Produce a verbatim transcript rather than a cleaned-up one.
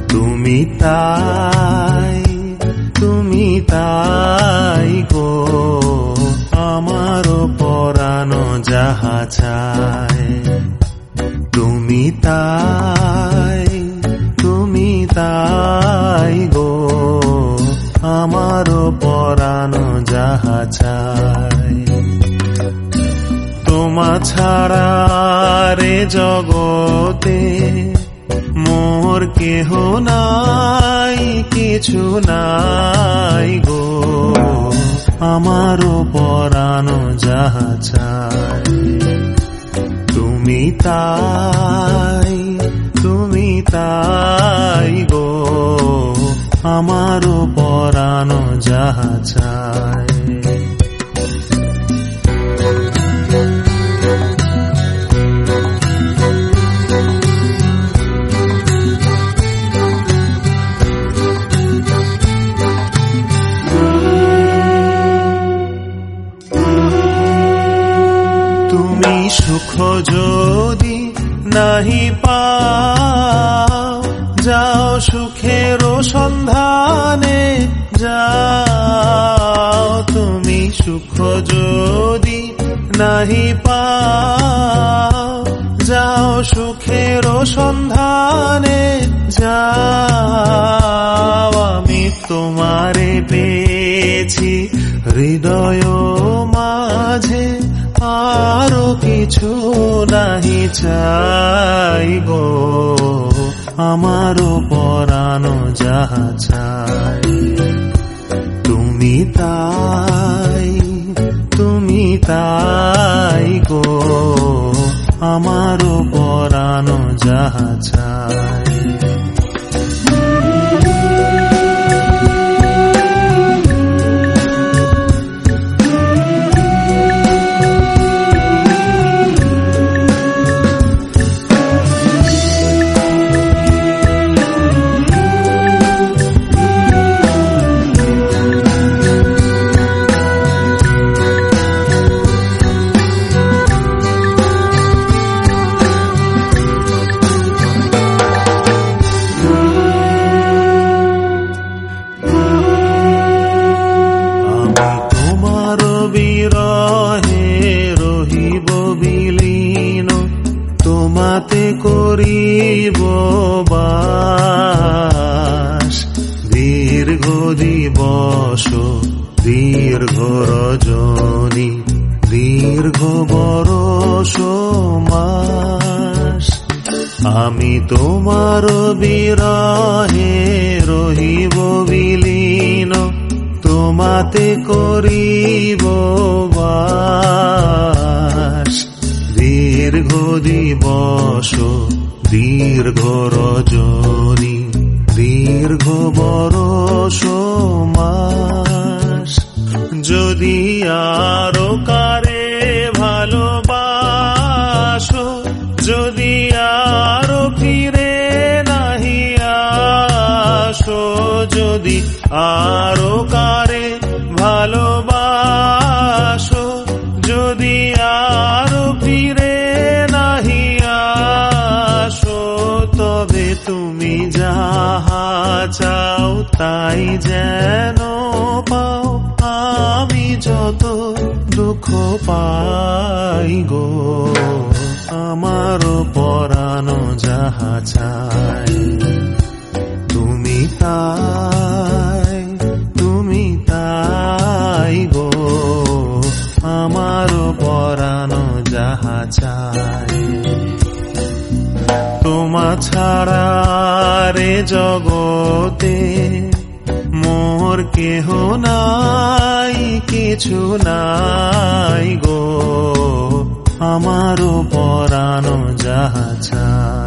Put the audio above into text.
তুমি তাই তুমি তাই গো আমারও পরানো যাহা চায়। তুমি তাই তুমি তাই গো আমারও পরানো যাহা চায়। তোমা ছাড়া রে জগতে মোর কেহ নাই কিছু নাই গো আমারও পরানো যাহা চায়। তুমি তাই তুমি তাই গো আমারও পরানো যাহা চায়। তুমি সুখ যদি নাহি পাও যাও সুখের সন্ধানে যাও। তুমি সুখ যদি নাহি পাও যাও সুখের সন্ধানে যাও। আমি তোমারে পেয়েছি হৃদয় মাঝে আরো কিছু নাহি চাই গো আমারও পরানো যাহা চাই। তুমি তাই তুমি তাই গো আমারও পরানো যাহা চাই। তোমাতে করিব বাস দীর্ঘ দিবস দীর্ঘ রজনী দীর্ঘ বরষ মাস। আমি তোমার বিরহে রহিব বিলীন তোমাতে করিব বাস দীর্ঘ দিবস দীর্ঘ রজনী দীর্ঘ বরষ মাস। যদি আরো কারে ভালোবাসো যদি আরো ফিরে নাহি আসো যদি আরো কারে ভালোবাসো যদি আরো ফিরে নাহি আসো তবে তুমি যাহা চাও তাই যেন পাও। আমি যত দুঃখ পাই গো আমারও পরানো যাহা চাই। তুমি তাই তুমি তাই গো আমারও পরানো যাহা চাই। তোমা ছাড়া রে জগতে মোর কেহ নাই কিছু নাই গো আমারও পরানো যাহা চাই।